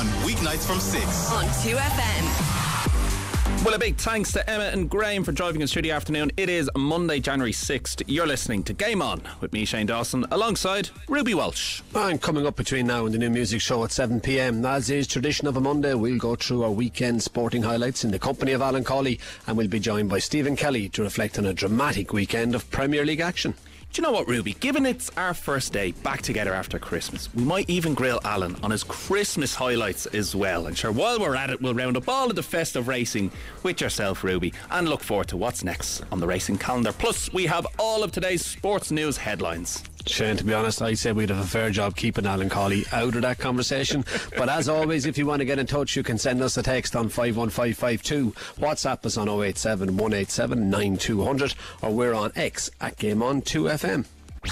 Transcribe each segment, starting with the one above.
weeknights from 6 on 2FM. Well, a big thanks to Emma and Graham for driving us through the afternoon. It is Monday, January 6th. You're listening to Game On with me, Shane Dawson, alongside Ruby Walsh. And coming up between now and the new music show at 7pm, as is tradition of a Monday, we'll go through our weekend sporting highlights in the company of Alan Cawley, and we'll be joined by Stephen Kelly to reflect on a dramatic weekend of Premier League action. Do you know what, Ruby? Given it's our first day back together after Christmas, we might even grill Alan on his Christmas highlights as well. And sure, while we're at it, we'll round up all of the festive racing with yourself, Ruby, and look forward to what's next on the racing calendar. Plus, we have all of today's sports news headlines. Shane, to be honest, I'd say we'd have a fair job keeping Alan Cawley out of that conversation. But as always, if you want to get in touch, you can send us a text on 51552, WhatsApp us on 087 187 9200, or we're on X at Game On 2FM.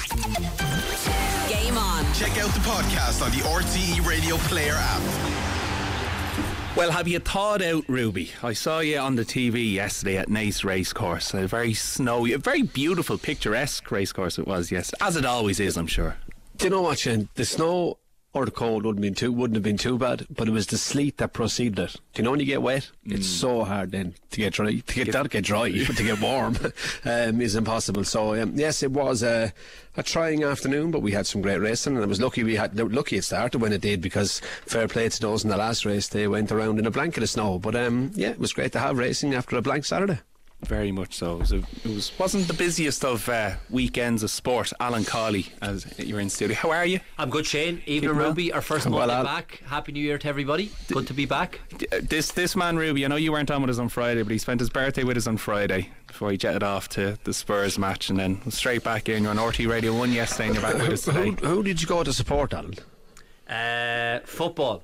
Game On. Check out the podcast on the RTE Radio Player app. Well, have you thawed out, Ruby? I saw you on the TV yesterday at Naas Racecourse. A very snowy, a very beautiful, picturesque racecourse it was, yes. As it always is, I'm sure. Do you know what, Shane? The snow or the cold wouldn't have been too bad, but it was the sleet that preceded it. Do you know when you get wet? It's so hard then to get dry. Not get dry, but to get warm is impossible. So yes, it was a trying afternoon, but we had some great racing, and I was lucky it started when it did, because fair play to those in the last race, they went around in a blanket of snow. But yeah, it was great to have racing after a blank Saturday. Very much so. Wasn't the busiest of weekends of sport. Alan Cawley, as you're in studio. How are you? I'm good, Shane. Evening, Ruby. Our first Monday back. Happy New Year to everybody. Good to be back. This man, Ruby, I know you weren't on with us on Friday, but he spent his birthday with us on Friday before he jetted off to the Spurs match, and then straight back in. You're on RT Radio 1 yesterday, and you're back with us today. Who did you go to support, Alan? Football.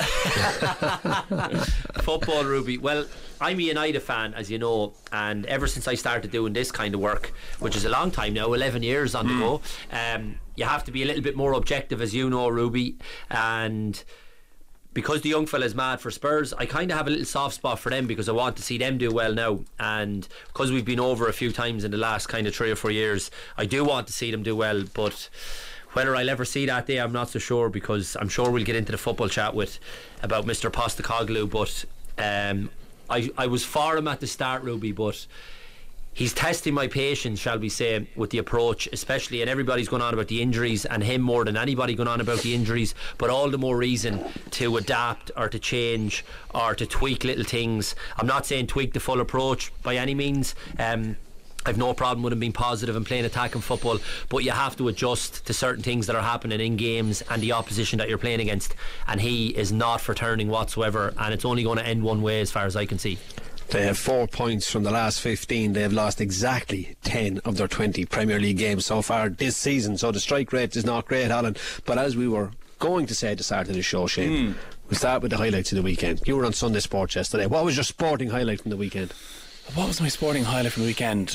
Football, Ruby. Well, I'm a United fan, as you know, and ever since I started doing this kind of work, which is a long time now, 11 years on the go, you have to be a little bit more objective, as you know, Ruby. And because the young fella's mad for Spurs, I kind of have a little soft spot for them, because I want to see them do well now. And because we've been over a few times in the last kind of 3 or 4 years, I do want to see them do well. But whether I'll ever see that day, I'm not so sure, because I'm sure we'll get into the football chat about Mr. Postecoglou. But I was for him at the start, Ruby, but he's testing my patience, shall we say, with the approach, especially, and everybody's going on about the injuries, and him more than anybody going on about the injuries, but all the more reason to adapt or to change or to tweak little things. I'm not saying tweak the full approach by any means. I've no problem with him being positive and playing attacking football, but you have to adjust to certain things that are happening in games and the opposition that you're playing against, and he is not for turning whatsoever, and it's only going to end one way as far as I can see. They have 4 points from the last 15. They have lost exactly 10 of their 20 Premier League games so far this season, so the strike rate is not great, Alan. But as we were going to say at the start of the show, Shane, we'll start with the highlights of the weekend. You were on Sunday Sport yesterday. What was your sporting highlight from the weekend? What was my sporting highlight from the weekend?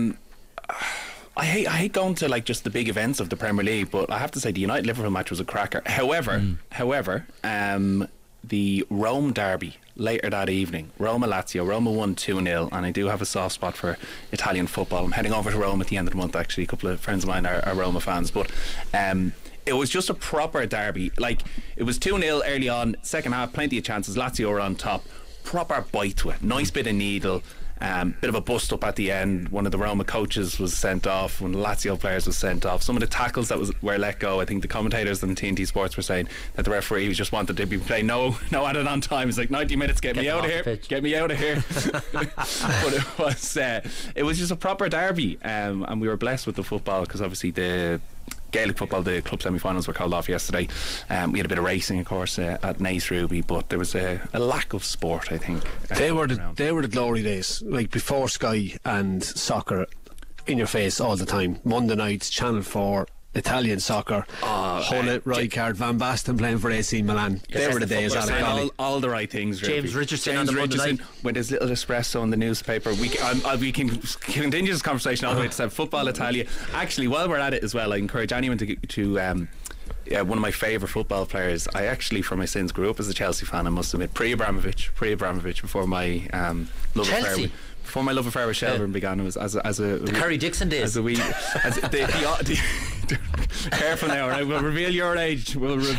I hate going to like just the big events of the Premier League, but I have to say the United Liverpool match was a cracker. However, the Rome derby later that evening, Roma-Lazio. Roma won 2-0, and I do have a soft spot for Italian football. I'm heading over to Rome at the end of the month, actually. A couple of friends of mine are Roma fans, but it was just a proper derby. Like, it was 2-0 early on, second half, plenty of chances. Lazio were on top. Proper bite to it, nice bit of needle. Bit of a bust up at the end. One of the Roma coaches was sent off. One of the Lazio players was sent off. Some of the tackles that were let go, I think the commentators on TNT Sports were saying that the referee just wanted to be playing no added on time. It's like 90 minutes, get me out of here. Get me out of here. But it was just a proper derby, and we were blessed with the football, because obviously the Gaelic football, the club semi-finals were called off yesterday. We had a bit of racing, of course, at Naas, Ruby, but there was a lack of sport, I think. They were the glory days, like before Sky and soccer in your face all the time. Monday nights, Channel 4, Italian soccer, Hullet, Rijkaard, Van Basten playing for AC Milan. They were the days. All the right things, really. James Richardson on the Monday night with his little espresso in the newspaper. We can continue this conversation all the way to Football Italia. Actually, while we're at it as well, I encourage anyone to one of my favourite football players. I actually, for my sins, grew up as a Chelsea fan, I must admit. Pre-Abramovich, before my love affair. Before my love affair with Shelbourne began, it was as a Curry Dixon days. Careful now, right? We'll reveal your age.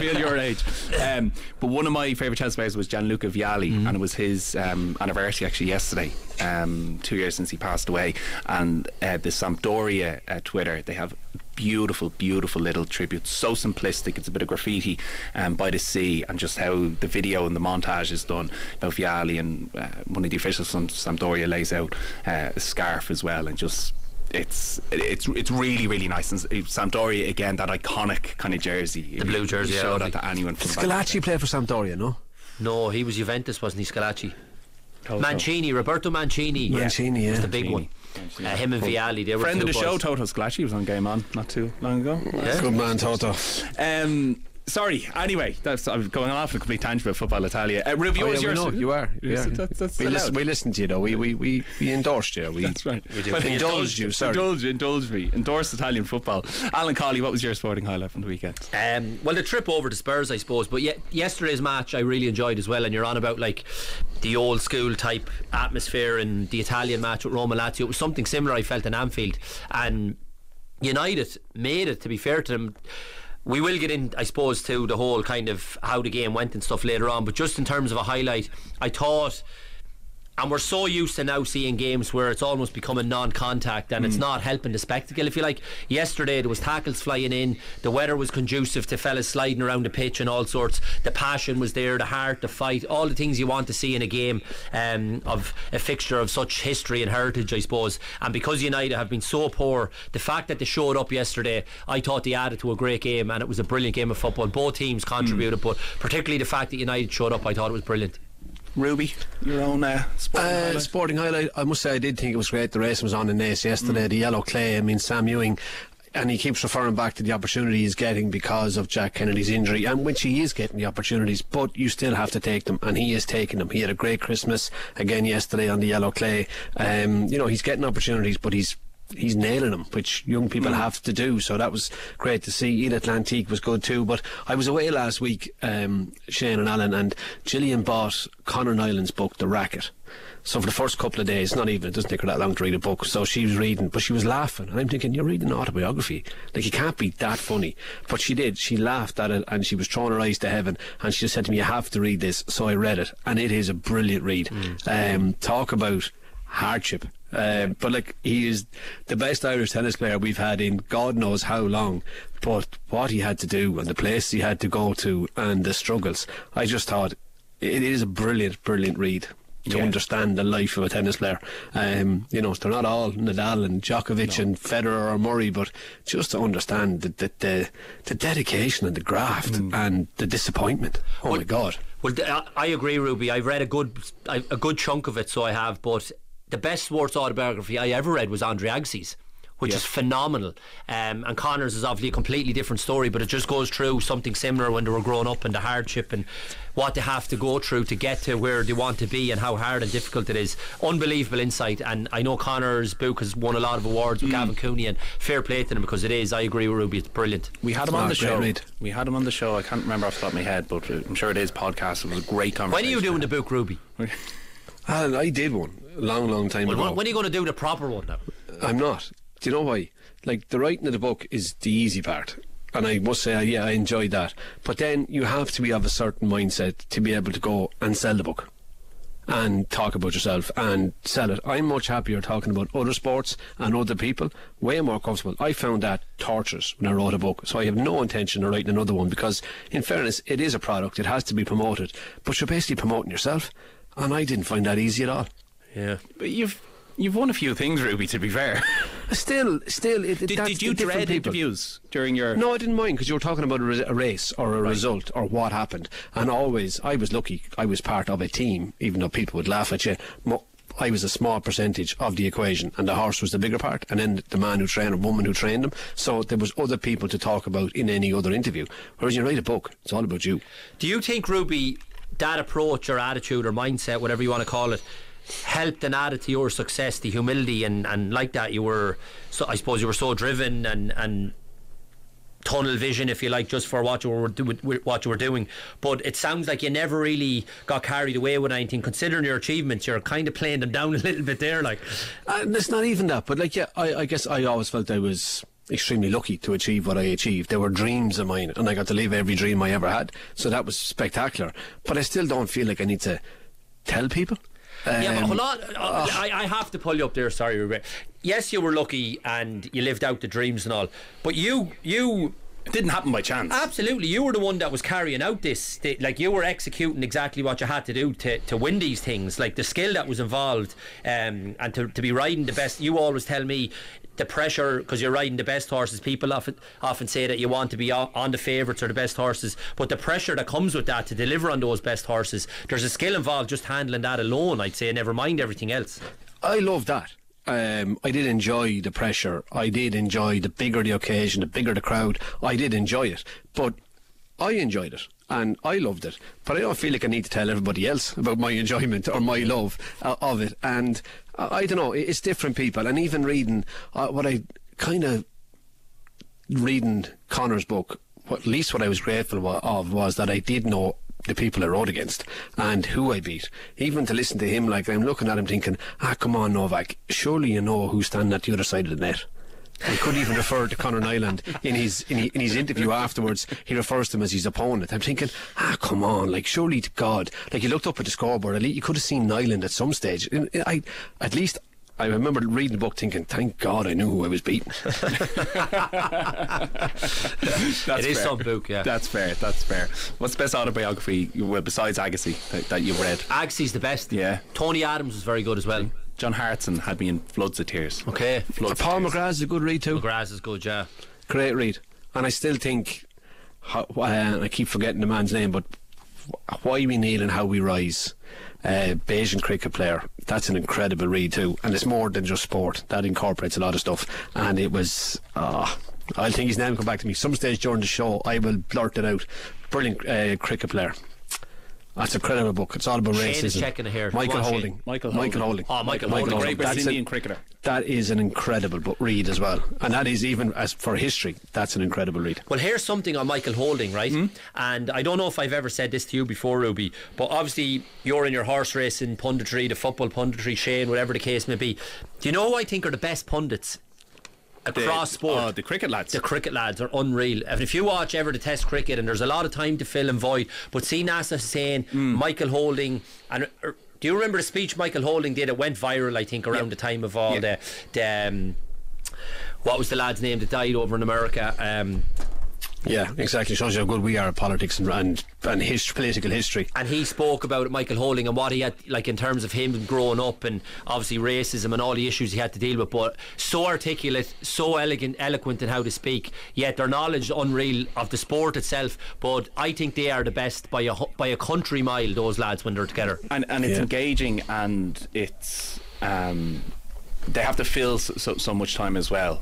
But one of my favourite Chelsea players was Gianluca Vialli, and it was his anniversary actually yesterday. 2 years since he passed away, and the Sampdoria Twitter, they have beautiful little tributes, so simplistic. It's a bit of graffiti by the sea, and just how the video and the montage is done about Vialli, and one of the officials from Sampdoria lays out a scarf as well, and just it's really nice. And Sampdoria again, that iconic kind of jersey, the blue jersey. Show that to anyone. From Scalacci played for Sampdoria, no? No, he was Juventus, wasn't he, Scalacci? Toto. Mancini, Roberto Mancini. Mancini, was the big one. Him and Vialli, they were friend of the two show, boys. Toto Scalacci, was on Game On not too long ago. Yeah. Good man, Toto. Sorry, anyway, I'm going off on a complete tangent about Football Italia. Ruby, Oh, yours, yeah, we yours. know, you are. That's We allowed. listened to you though. We endorsed you. That's right. Well, indulged you. Sorry. Indulge me. Endorsed Italian football. Alan Colley, what was your sporting highlight from the weekend? Well, the trip over to Spurs, I suppose, but yesterday's match I really enjoyed as well. And you're on about like the old school type atmosphere and the Italian match with Roma Lazio. It was something similar I felt in Anfield, and United made it, to be fair to them. We will get in, I suppose, to the whole kind of how the game went and stuff later on, but just in terms of a highlight, I thought, and we're so used to now seeing games where it's almost becoming non-contact and it's not helping the spectacle, if you like. Yesterday there was tackles flying in, the weather was conducive to fellas sliding around the pitch and all sorts. The passion was there, the heart, the fight, all the things you want to see in a game of a fixture of such history and heritage, I suppose. And because United have been so poor, the fact that they showed up yesterday, I thought they added to a great game, and it was a brilliant game of football. Both teams contributed, but particularly the fact that United showed up, I thought it was brilliant. Ruby, your own sporting highlight? Sporting highlight, I must say I did think it was great. The race was on in Naas yesterday. The yellow clay, I mean, Sam Ewing, and he keeps referring back to the opportunity he's getting because of Jack Kennedy's injury, and which he is getting the opportunities, but you still have to take them, and he is taking them. He had a great Christmas again yesterday on the yellow clay. He's getting opportunities, but he's nailing them, which young people have to do, so that was great to see. El Atlantique was good too. But I was away last week, Shane and Alan, and Gillian bought Conor Nyland's book The Racket. So for the first couple of days, it doesn't take her that long to read a book, so she was reading, but she was laughing, and I'm thinking, you're reading an autobiography, like, you can't be that funny. But she did, she laughed at it, and she was throwing her eyes to heaven, and she just said to me, you have to read this. So I read it, and it is a brilliant read. Talk about hardship. But like, he is the best Irish tennis player we've had in God knows how long. But what he had to do and the place he had to go to and the struggles, I just thought it is a brilliant read to understand the life of a tennis player. They're not all Nadal and Djokovic and Federer or Murray, but just to understand the dedication and the graft and the disappointment. My God. Well, I agree, Ruby. I've read a good chunk of it, so I have, but the best sports autobiography I ever read was Andre Agassi's, which is phenomenal. And Connor's is obviously a completely different story, but it just goes through something similar when they were growing up, and the hardship and what they have to go through to get to where they want to be and how hard and difficult it is. Unbelievable insight. And I know Connor's book has won a lot of awards with Gavin Cooney, and fair play to him, because it is. I agree with Ruby, it's brilliant. We had him on the show. Read. We had him on the show. I can't remember off the top of my head, but I'm sure it is podcast. It was a great conversation. When are you doing the book, Ruby? Alan, I did one a long time ago. When are you going to do the proper one now? I'm not. Do you know why? Like, the writing of the book is the easy part, and I must say, I enjoyed that. But then you have to be of a certain mindset to be able to go and sell the book and talk about yourself and sell it. I'm much happier talking about other sports and other people, way more comfortable. I found that torturous when I wrote a book, so I have no intention of writing another one, because in fairness, it is a product, it has to be promoted, but you're basically promoting yourself, and I didn't find that easy at all. Yeah. But you've won a few things, Ruby, to be fair. Still, Did you dread interviews during your... No, I didn't mind, because you were talking about a race or a result or what happened, and always, I was lucky, I was part of a team, even though people would laugh at you. I was a small percentage of the equation, and the horse was the bigger part, and then the man who trained or woman who trained him, so there was other people to talk about in any other interview. Whereas you write a book, it's all about you. Do you think, Ruby, that approach or attitude or mindset, whatever you want to call it, helped and added to your success, the humility and like that? You were, so I suppose you were so driven and tunnel vision, if you like, just for what you were doing. But it sounds like you never really got carried away with anything. Considering your achievements, you're kind of playing them down a little bit there, like. It's not even that, but like, I guess I always felt I was extremely lucky to achieve what I achieved. They were dreams of mine, and I got to live every dream I ever had. So that was spectacular. But I still don't feel like I need to tell people. Yeah, but hold on. I have to pull you up there. Sorry, Ruben. Yes, you were lucky and you lived out the dreams and all, but you It didn't happen by chance. absolutely, you were the one that was carrying out this. Like, you were executing exactly what you had to do to win these things. Like, the skill that was involved, and to be riding the best. You always tell me the pressure, because you're riding the best horses. People often say that you want to be on the favourites or the best horses, but the pressure that comes with that to deliver on those best horses, there's a skill involved just handling that alone, I'd say, never mind everything else. I love that. I did enjoy the pressure. I did enjoy the bigger the occasion, the bigger the crowd. I did enjoy it, but I enjoyed it and I loved it. But I don't feel like I need to tell everybody else about my enjoyment or my love of it. And I don't know, it's different people. And even reading what I kind of reading Connor's book, at least what I was grateful of was that I did know the people I rode against and who I beat. Even to listen to him, like, I'm looking at him thinking, come on, Novak, surely you know who's standing at the other side of the net. He could even refer to Conor Nyland in his interview afterwards. He refers to him as his opponent. I'm thinking, come on, like, surely to God, like, you looked up at the scoreboard, at least you could have seen Nyland at some stage. I remember reading the book thinking, thank God I knew who I was beating. It is some book, yeah. That's fair. What's the best autobiography, besides Agassi, that you've read? Agassi's the best. Yeah. Tony Adams was very good as well. John Hartson had me in floods of tears. Okay. Paul McGrath's a good read too. McGrath is good, yeah. Great read. And I still think, I keep forgetting the man's name, but Why We Kneel and How We Rise, Bayesian cricket player, that's an incredible read too, and it's more than just sport. That incorporates a lot of stuff, and it was I'll think his name will come back to me some stage during the show. I will blurt it out. Brilliant cricket player. That's an incredible book. It's all about Shane racism. is checking it here. Michael Go on, Holding. Shane. Michael Holding. Oh, Michael Holding. Great West Indian cricketer. That is an incredible book read as well, and that is, even as for history, that's an incredible read. Well, here's something on Michael Holding, right? And I don't know if I've ever said this to you before, Ruby, but obviously you're in your horse racing punditry, the football punditry, Shane, whatever the case may be. Do you know who I think are the best pundits across sport? The cricket lads. The cricket lads are unreal. And if you watch ever the Test cricket, and there's a lot of time to fill and void, but see Nasser Hussain, Michael Holding, and do you remember the speech Michael Holding did? It went viral, I think, around the time of all the what was the lad's name that died over in America? Yeah, exactly. Shows you how good we are at politics and political history. And he spoke about it, Michael Holding, and what he had, like, in terms of him growing up, and obviously racism and all the issues he had to deal with, but so articulate, so eloquent in how to speak, yet their knowledge unreal of the sport itself. But I think they are the best by a country mile, those lads, when they're together. And it's engaging, and it's they have to fill so much time as well,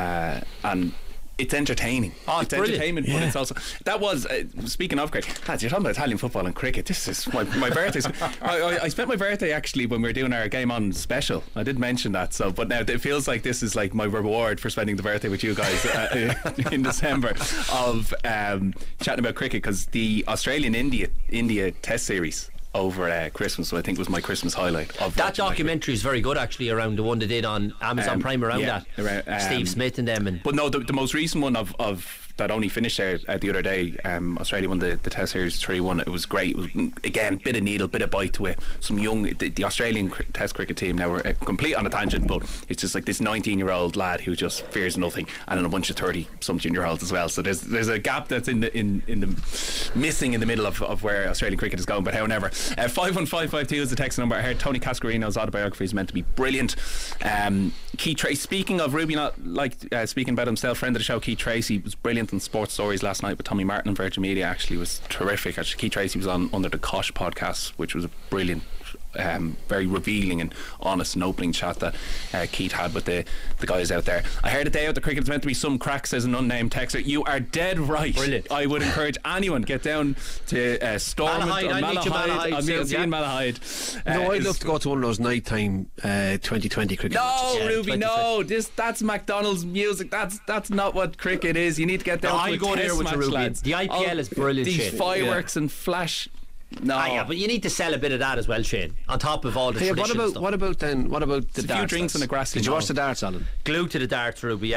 and it's entertaining. It's brilliant. Entertainment, but it's also, that was speaking of cricket, lads, you're talking about Italian football and cricket. This is my birthday. I spent my birthday actually when we were doing our Game On special. I did mention that. So, but now it feels like this is like my reward for spending the birthday with you guys in December of chatting about cricket, because the Australian India Test series over Christmas, so I think was my Christmas highlight. Of that documentary is very good, actually, around the one they did on Amazon Prime around that. Steve Smith and them. But no, the most recent one of that only finished there the other day, Australia won the Test series 3-1. It was great. It was, again, bit of needle, bit of bite to it. Some young, the Australian Test cricket team now, we're complete on a tangent, but it's just like this 19-year-old lad who just fears nothing, and then a bunch of 30-something-year-olds as well. So there's a gap that's in the missing in the middle of where Australian cricket is going. But however, 51552 is the text number. I heard Tony Cascarino's autobiography is meant to be brilliant. Keith Tracy, speaking of Ruby, not like speaking about himself, friend of the show, Keith Tracy was brilliant on Sports Stories last night with Tommy Martin and Virgin Media. Actually was terrific. Actually, Keith Tracy was on Under the Kosh podcast, which was a brilliant, very revealing and honest and opening chat that Keith had with the guys out there. I heard a day out the cricket is meant to be some crack, says an unnamed texter. You are dead right. Brilliant. I would encourage anyone get down to Stormont or Malahide. I'll see you in Malahide. No, I'd love to go to one of those nighttime 2020 cricket matches. Yeah, Ruby, no, that's McDonald's music. That's not what cricket is. You need to get down to I go there with Ruby. Lads. The IPL is brilliant. These fireworks and flash. No, yeah, but you need to sell a bit of that as well, Shane, on top of all the traditional stuff. What about the darts? A few drinks and a grassy Did you watch the darts, Alan? Glued to the darts, Ruby, yeah.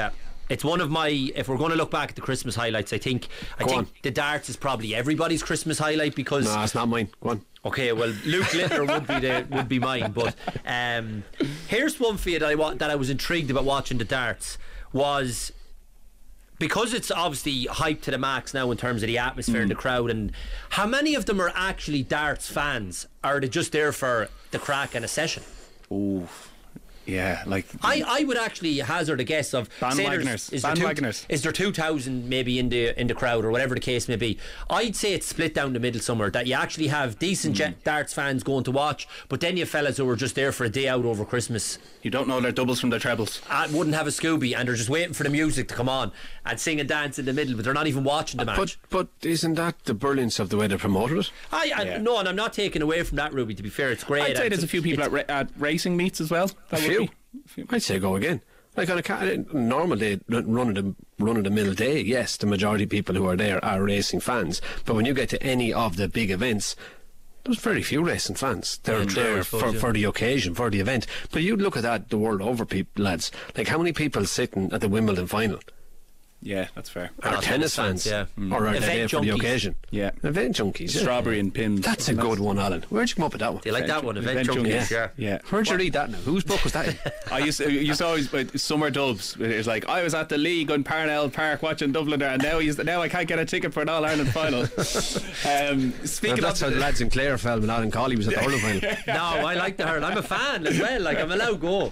It's one of my. If we're going to look back at the Christmas highlights, I think the darts is probably everybody's Christmas highlight because. No, it's not mine. Go on. Okay, well, Luke Littler would be mine, but here's one for you that I was intrigued about watching the darts was. Because it's obviously hyped to the max now in terms of the atmosphere and the crowd, and how many of them are actually darts fans? Or are they just there for the crack and a session? Oh, yeah, like I would actually hazard a guess of bandwagoners. Is there 2,000 maybe in the crowd or whatever the case may be? I'd say it's split down the middle somewhere. That you actually have decent darts fans going to watch, but then you have fellas who are just there for a day out over Christmas. You don't know their doubles from their trebles. Wouldn't have a Scooby, and they're just waiting for the music to come on and sing and dance in the middle, but they're not even watching the match. But isn't that the brilliance of the way they promoted it? No, and I'm not taking away from that, Ruby. To be fair, it's great. I'd say there's a few people at racing meets as well. A few. I'd say go again. Like on a normal day, run of the mill day, yes, the majority of people who are there are racing fans. But when you get to any of the big events, there's very few racing fans. They're there for the occasion, for the event. But you look at that the world over, people, lads. Like how many people sitting at the Wimbledon final? Yeah, that's fair. Are tennis fans, yeah. Or are they there for the occasion? Yeah, event junkies. Yeah. Strawberry and Pims. That's a good one, Alan. Where'd you come up with that one? Do you like that one? Event junkies. Yeah. Where'd you read that now? Whose book was that in? I used to always summer dubs. It was like I was at the league on Parnell Park watching Dublin there, and now I can't get a ticket for an All Ireland final. Speaking that's how the lads in Clare felt when Alan Colley was at the hurling final. No, I like the hurling. I'm a fan as well. Like I'm allowed go.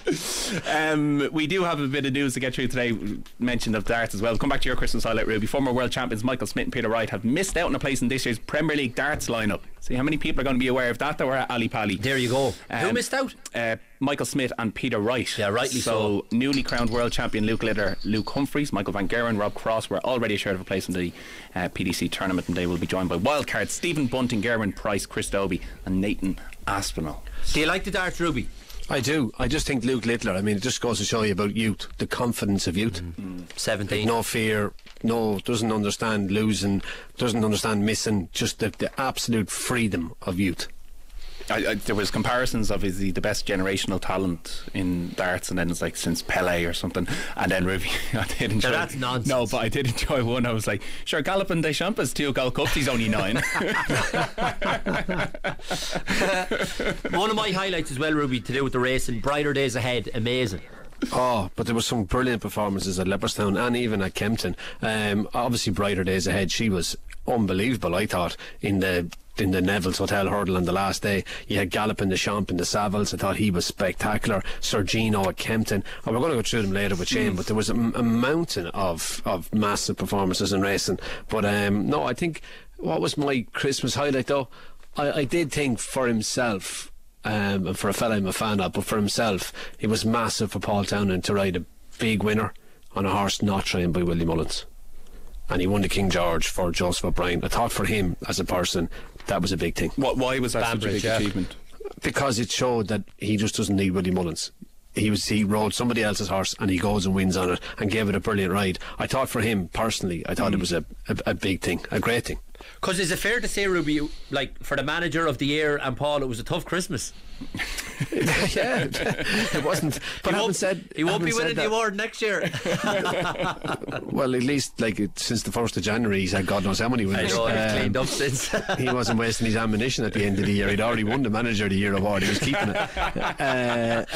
We do have a bit of news to get through today. Mentioned of darts as well. Come back to your Christmas highlight, Ruby. Former world champions Michael Smith and Peter Wright have missed out on a place in this year's Premier League darts lineup. See how many people are going to be aware of that were at Ali Pali. There you go. Who missed out? Michael Smith and Peter Wright. Yeah, rightly so. Newly crowned world champion Luke Litter, Luke Humphreys, Michael Van Geren, Rob Cross were already assured of a place in the PDC tournament, and they will be joined by wildcards Stephen Bunting, Gerwin Price, Chris Dobie and Nathan Aspinall. Do you like the darts, Ruby? I do. I just think Luke Littler, I mean, it just goes to show you about youth, the confidence of youth. 17. Like no fear, doesn't understand losing, doesn't understand missing, just the absolute freedom of youth. There was comparisons of is he the best generational talent in darts, and then it's like since Pele or something, and then Ruby. I did enjoy. No, that's nonsense. No, but I did enjoy one. I was like, sure, Galopin Deschamps has 2 Gold Cups, he's only 9. One of my highlights as well, Ruby, to do with the racing, Brighter Days Ahead, amazing. Oh, but there were some brilliant performances at Leopardstown and even at Kempton. Obviously Brighter Days Ahead, she was unbelievable, I thought, in the Neville's Hotel hurdle on the last day. You had Galopin Deschamps in the Savills. I thought he was spectacular. Sergino at Kempton. We're going to go through them later with Shane, but there was a mountain of massive performances in racing. But no, I think what was my Christmas highlight though, I did think for himself, and for a fella I'm a fan of, but for himself, it was massive for Paul Townend to ride a big winner on a horse not trained by Willie Mullins. And he won the King George for Joseph O'Brien. I thought for him as a person that was a big thing. Why was that Banbridge, such a big achievement? Because it showed that he just doesn't need Willie Mullins. He rode somebody else's horse and he goes and wins on it and gave it a brilliant ride. I thought for him personally, I thought it was a big thing, a great thing. Because is it fair to say, Ruby, like for the manager of the year and Paul, it was a tough Christmas? Yeah, it wasn't. But he won't be winning the award next year. Well, at least since the 1st of January, he's had God knows how many winners. I know, he's cleaned up since. He wasn't wasting his ammunition at the end of the year. He'd already won the Manager of the Year award. He was keeping it.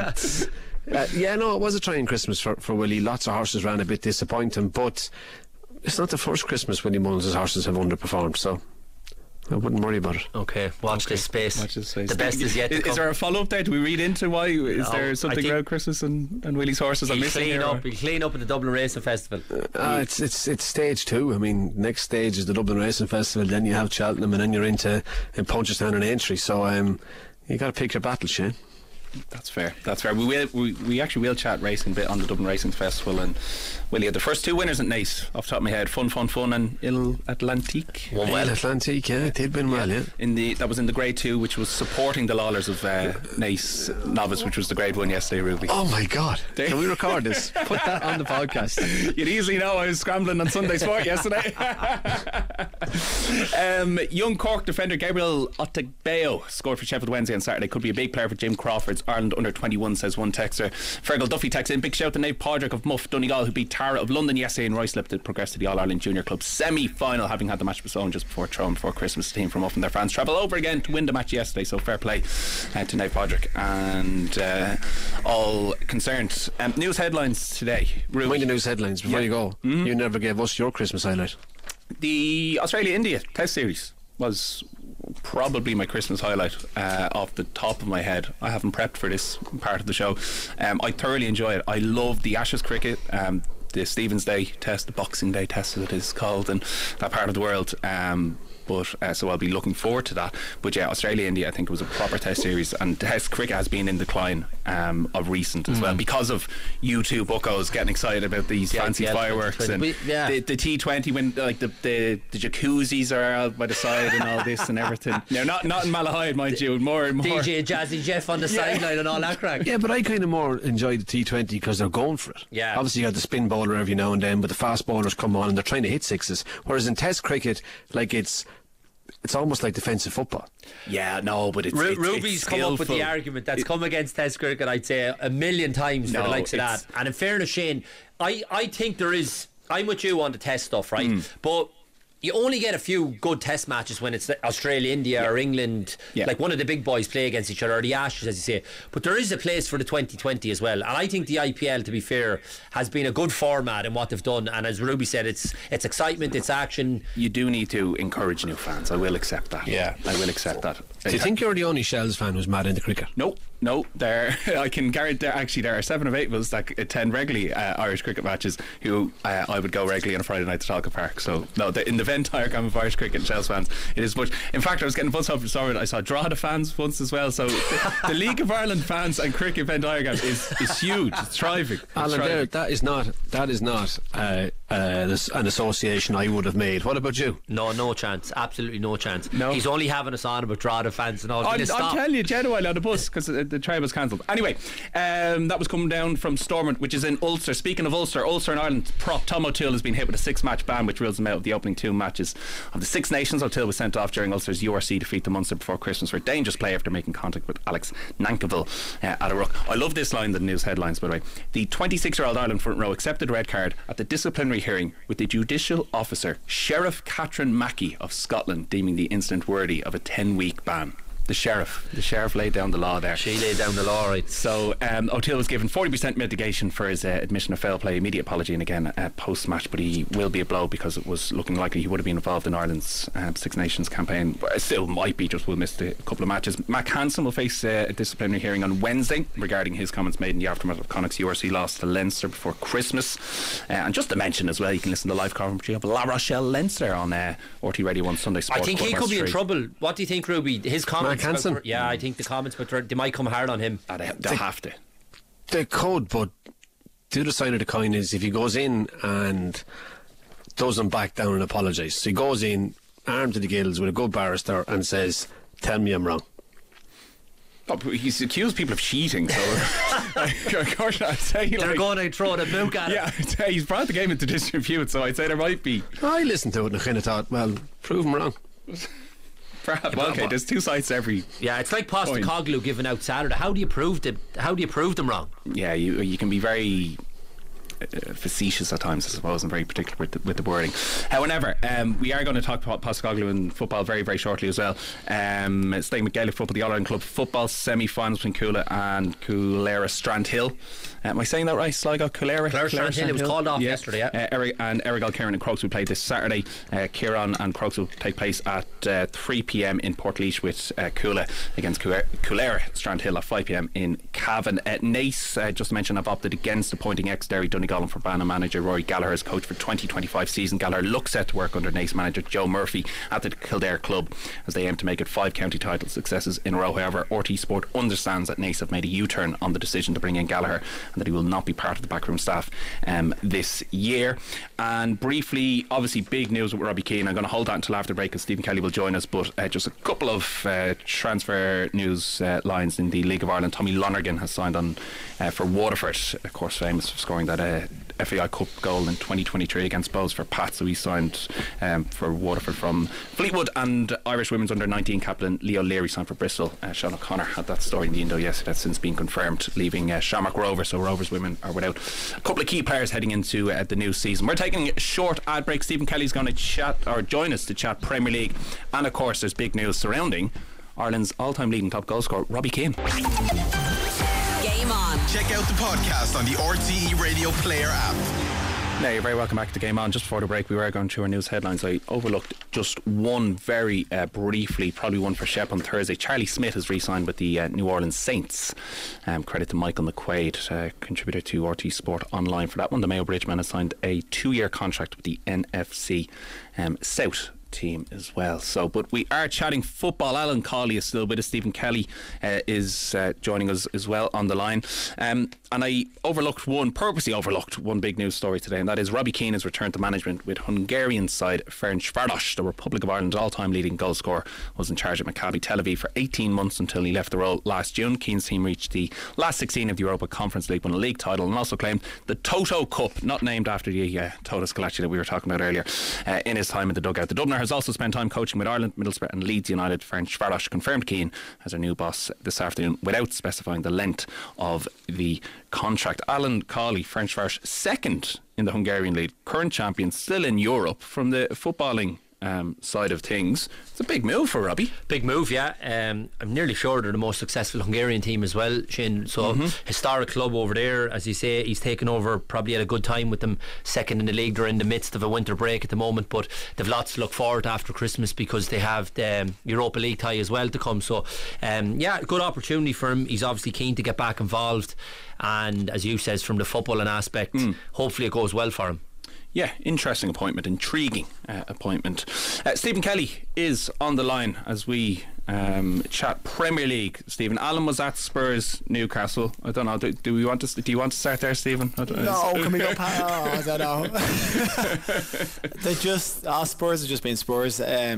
Yeah, no, it was a trying Christmas for Willie. Lots of horses ran a bit disappointing, but it's not the first Christmas Willie Mullins' horses have underperformed, so I wouldn't worry about it. Okay, watch this space. The best is yet to come. Is there a follow-up there? Do we read into why? Is there something about Christmas and Willie's horses are missing here? He'll clean up at the Dublin Racing Festival. It's stage 2. I mean, next stage is the Dublin Racing Festival, then you have Cheltenham, and then you're into Punchestown and Aintree, so you got to pick your battle, Shane. That's fair. We actually will chat racing a bit on the Dublin Racing Festival, and Willie had the first 2 winners at Naas off the top of my head. Fun and Il Atlantique. Well, Atlantique, yeah, they'd been well, yeah. That was in the grade 2, which was supporting the Lawlers of Naas Novice, which was the grade 1 yesterday, Ruby. Oh my God, can we record this? Put that on the podcast. You'd easily know I was scrambling on Sunday Sport yesterday. Young Cork defender Gabriel Otagbeo scored for Sheffield Wednesday on Saturday. Could be a big player for Jim Crawford's Ireland under 21, says one texter. Fergal Duffy texts in, big shout to Nate Podrick of Muff Donegal, who beat Tara of London yesterday in Ruislip to progress to the All-Ireland Junior Club semi-final, having had the match postponed just before Throne before Christmas. The team from Muff and their fans travel over again to win the match yesterday, so fair play to Nate Podrick and all concerned. News headlines today. Mind the news headlines before you go. You never gave us your Christmas highlight. The Australia-India Test Series was probably my Christmas highlight off the top of my head. I haven't prepped for this part of the show. I thoroughly enjoy it. I love the Ashes cricket, the Stephen's Day Test, the Boxing Day Test as it is called in that part of the world. So I'll be looking forward to that. But yeah, Australia-India, I think it was a proper Test series, and Test cricket has been in decline of recent as well, because of you two buckos getting excited about these fancy fireworks and the T20 when like the jacuzzis are out by the side and all this and everything. Now not in Malahide, mind you, more and more DJ Jazzy Jeff on the sideline and all that crack. Yeah, but I kind of more enjoy the T20 because they're going for it. Yeah, obviously you got the spin bowler every now and then, but the fast bowlers come on and they're trying to hit sixes, whereas in Test cricket, like it's almost like defensive football. Yeah, no, but it's Ruby's it's come up with the argument that's come against Test cricket, I'd say, a million times for the likes of that. And in fairness, Shane, I think there is, I'm with you on the Test stuff, right? But you only get a few good Test matches when it's Australia, India or England, like one of the big boys play against each other, or the Ashes, as you say. But there is a place for the 2020 as well, and I think the IPL, to be fair, has been a good format in what they've done. And as Ruby said, it's excitement, it's action. You do need to encourage new fans. I will accept that. Yeah, I will accept that. Do you think you're the only Shells fan who's mad into cricket? No, there. I can guarantee. Actually, there are 7 of 8 of us that attend regularly Irish cricket matches. Who I would go regularly on a Friday night to Talca Park. So no, in the Venn diagram of Irish cricket and Shells fans, it is much. In fact, I was getting buzz off from somewhere. I saw Drogheda fans once as well. So the League of Ireland fans and cricket Venn diagram is huge. It's thriving. Alan, that is not an association I would have made. What about you? No chance. Absolutely no chance. No. He's only having us on about Drogheda fans and all. I'm telling you, genuinely on the bus because the train was cancelled. Anyway, that was coming down from Stormont, which is in Ulster. Speaking of Ulster in Ireland prop Tom O'Toole has been hit with a 6-match ban, which rules him out of the opening 2 matches of the Six Nations. O'Toole was sent off during Ulster's URC defeat to Munster before Christmas for a dangerous play after making contact with Alex Nankivell at a ruck. I love this line in the news headlines, by the way. The 26-year-old Ireland front row accepted a red card at the disciplinary hearing, with the judicial officer Sheriff Catherine Mackey of Scotland deeming the incident worthy of a 10-week ban. The sheriff laid down the law there. She laid down the law, right. So O'Toole was given 40% mitigation for his admission of foul play, immediate apology, and again post-match, but he will be a blow because it was looking likely he would have been involved in Ireland's Six Nations campaign. Still might be, just will miss a couple of matches. Mac Hansen will face a disciplinary hearing on Wednesday regarding his comments made in the aftermath of Connacht's URC loss to Leinster before Christmas. And just to mention as well, you can listen to the live commentary of La Rochelle Leinster on RT Radio 1 Sunday Sport. I think he could be in trouble. What do you think, Ruby? His comments Hansen? I think the comments, but they might come hard on him. They have to. They could, but the other side of the coin is if he goes in and doesn't back down and apologise. So he goes in armed to the gills with a good barrister and says, "Tell me I'm wrong." But he's accused people of cheating, so of course I'd say they're going to throw the book at him. Yeah, I'd say he's brought the game into disrepute, so I'd say there might be. I listened to it and I kind of thought, well, prove him wrong. Perhaps. Well, okay, there's 2 sides to every. Yeah, it's like Postecoglou giving out Saturday. How do you prove them wrong? Yeah, you can be very facetious at times, I suppose, and very particular with the wording. However, we are going to talk about Postecoglou and football very, very shortly as well. Staying with Gaelic football, the All-Ireland Club football semi-finals between Coola and Coolera Strandhill. Am I saying that right, Sligo? Coolera Strandhill. It was called off yesterday. Yeah. Errigal, Kieran and Crokes will play this Saturday. Kieran and Crokes will take place at 3 p.m. in Portlaoise, with Coola against Coolera Strandhill at 5 p.m. in Cavan. Nace, just to mention, I've opted against appointing ex-Derry Donegal and Forbana manager Rory Gallagher as coach for 2025 season. Gallagher looks set to work under Nace manager Joe Murphy at the Kildare club as they aim to make it 5 county title successes in a row. However, RT Sport understands that Nace have made a U-turn on the decision to bring in Gallagher and that he will not be part of the backroom staff this year. And briefly, obviously big news with Robbie Keane. I'm going to hold that until after break because Stephen Kelly will join us, but just a couple of transfer news lines in the League of Ireland. Tommy Lonergan has signed on for Waterford, of course famous for scoring that FAI Cup goal in 2023 against Bows for Pat, so he signed for Waterford from Fleetwood. And Irish women's under-19 captain Leo Leary signed for Bristol. Sean O'Connor had that story in the Indo yesterday. That's since been confirmed, leaving Shamrock Rovers, so Rovers women are without a couple of key players heading into the new season. We're taking a short ad break. Stephen Kelly's going to join us to chat Premier League, and of course there's big news surrounding Ireland's all-time leading top goal scorer Robbie Keane. Game on. Check out the podcast on the RTE Radio Player app. Now, you're very welcome back to Game On. Just before the break, we were going through our news headlines. I overlooked just one very briefly, probably one for Shep on Thursday. Charlie Smith has re-signed with the New Orleans Saints. Credit to Michael McQuaid, contributor to RT Sport Online for that one. The Mayo Bridgeman has signed a 2-year contract with the NFC South team as well. So, but we are chatting football. Alan Cawley is still with us. Stephen Kelly is joining us as well on the line. And I purposely overlooked one big news story today, and that is Robbie Keane has returned to management with Hungarian side Ferencváros. The Republic of Ireland's all-time leading goal scorer was in charge at Maccabi Tel Aviv for 18 months until he left the role last June. Keane's team reached the last 16 of the Europa Conference League, won a league title, and also claimed the Toto Cup, not named after the Toto Scalacci that we were talking about earlier, in his time in the dugout. The Dubliner has also spent time coaching with Ireland, Middlesbrough and Leeds United. Ferencváros confirmed Keane as their new boss this afternoon without specifying the length of the contract. Alan Cawley, Ferencváros second in the Hungarian league, current champion, still in Europe. From the footballing side of things, it's a big move for Robbie. Big move, yeah. I'm nearly sure they're the most successful Hungarian team as well, Shane. So historic club over there, as you say. He's taken over probably at a good time with them, second in the league. They're in the midst of a winter break at the moment, but they've lots to look forward to after Christmas because they have the Europa League tie as well to come. So good opportunity for him. He's obviously keen to get back involved, and as you says, from the footballing aspect, hopefully it goes well for him. Yeah, interesting appointment, intriguing appointment. Stephen Kelly is on the line as we chat Premier League. Stephen, Alan was at Spurs Newcastle. I don't know. Do you want to start there, Stephen? No, can we go? I don't know. Spurs have just been Spurs.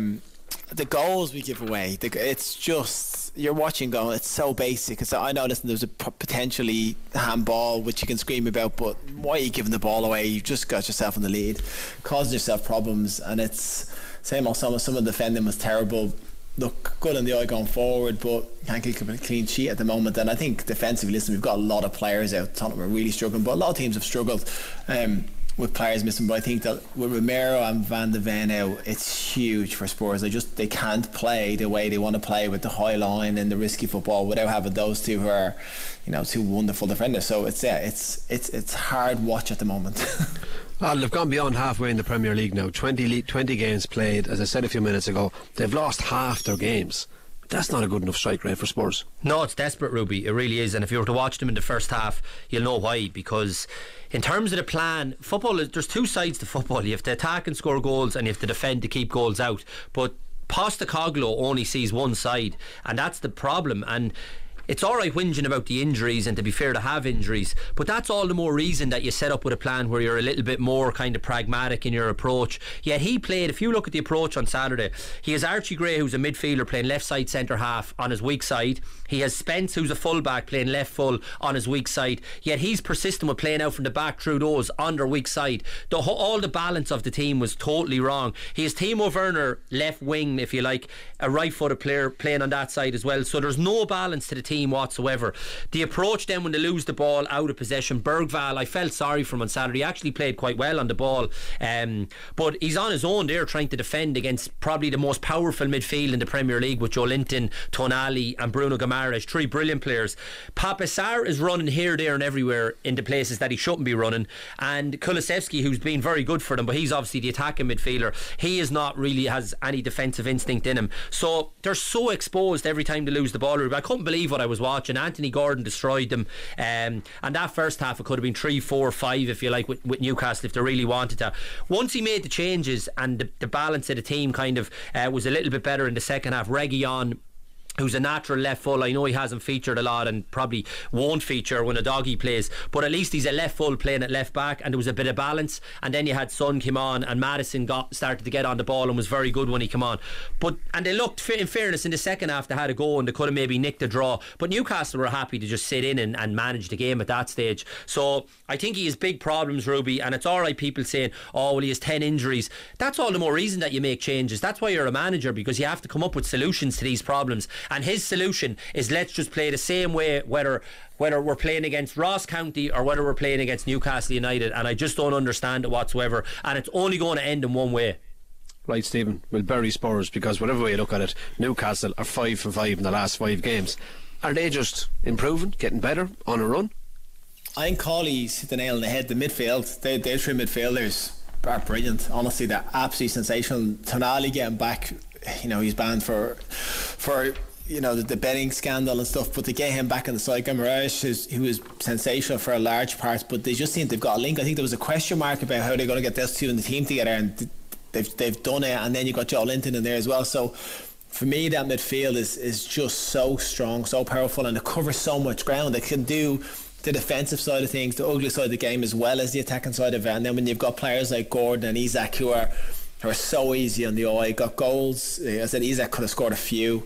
The goals we give away, it's just, you're watching going, it's so basic. I know, listen, there's a potentially handball which you can scream about, but why are you giving the ball away? You've just got yourself in the lead, causing yourself problems, and it's same on some of the defending was terrible. Look good in the eye going forward, but can't keep a clean sheet at the moment. And I think defensively, listen, we've got a lot of players out. Tottenham are really struggling, but a lot of teams have struggled with players missing. But I think that with Romero and Van de Ven out, it's huge for Spurs. They can't play the way they want to play with the high line and the risky football without having those two who are, two wonderful defenders. So it's hard watch at the moment. Well, they've gone beyond halfway in the Premier League now. 20 games played. As I said a few minutes ago, they've lost half their games. That's not a good enough strike rate for Spurs. No, it's desperate, Ruby. It really is. And if you were to watch them in the first half, you'll know why. Because in terms of the plan, football, there's two sides to football. You have to attack and score goals, and you have to defend to keep goals out. But Postecoglou only sees one side, and that's the problem. And it's alright whinging about the injuries, and to be fair, to have injuries, but that's all the more reason that you set up with a plan where you're a little bit more kind of pragmatic in your approach. Yet he played, if you look at the approach on Saturday, he has Archie Gray, who's a midfielder, playing left side centre half on his weak side. He has Spence, who's a full back, playing left full on his weak side. Yet he's persistent with playing out from the back through those on their weak side. All the balance of the team was totally wrong. He has Timo Werner left wing, if you like, a right footed player playing on that side as well. So there's no balance to the team whatsoever. The approach then when they lose the ball out of possession, Bergvall, I felt sorry for him on Saturday. He actually played quite well on the ball, but he's on his own there trying to defend against probably the most powerful midfield in the Premier League with Joe Linton, Tonali and Bruno Guimaraes, three brilliant players. Pape Sarr is running here, there and everywhere in the places that he shouldn't be running, and Kulusevski, who's been very good for them, but he's obviously the attacking midfielder. He is not really has any defensive instinct in him, so they're so exposed every time they lose the ball. I couldn't believe what I was watching. Anthony Gordon destroyed them, and that first half it could have been 3, 4, 5 if you like with Newcastle if they really wanted to. Once he made the changes and the balance of the team kind of was a little bit better in the second half, Reguilón who's a natural left full. I know he hasn't featured a lot and probably won't feature when Udogie plays, but at least he's a left full playing at left back, and there was a bit of balance. And then you had Son came on, and Maddison started to get on the ball and was very good when he came on. And they looked, in fairness, in the second half they had a go and they could have maybe nicked a draw, but Newcastle were happy to just sit in and manage the game at that stage. So I think he has big problems, Ruby, and it's alright people saying, oh well, he has 10 injuries. That's all the more reason that you make changes. That's why you're a manager, because you have to come up with solutions to these problems. And his solution is, let's just play the same way, whether we're playing against Ross County or whether we're playing against Newcastle United. And I just don't understand it whatsoever, and it's only going to end in one way. Right, Stephen, we'll bury Spurs, because whatever way you look at it, Newcastle are 5 for 5 in the last 5 games. Are they just improving, getting better, on a run? I think Cawley's hit the nail on the head. The midfield, they three midfielders are brilliant. Honestly, they're absolutely sensational. Tonali getting back, he's banned for the betting scandal and stuff, but to get him back on the side, Guimaraes, he was sensational for a large part, but they just seem they've got a link. I think there was a question mark about how they're going to get those two in the team together, and they've done it. And then you got Joe Linton in there as well. So for me, that midfield is just so strong, so powerful, and it covers so much ground. They can do the defensive side of things, the ugly side of the game, as well as the attacking side of it. And then when you've got players like Gordon and Isak who are so easy on the eye, got goals. I said Isak could have scored a few.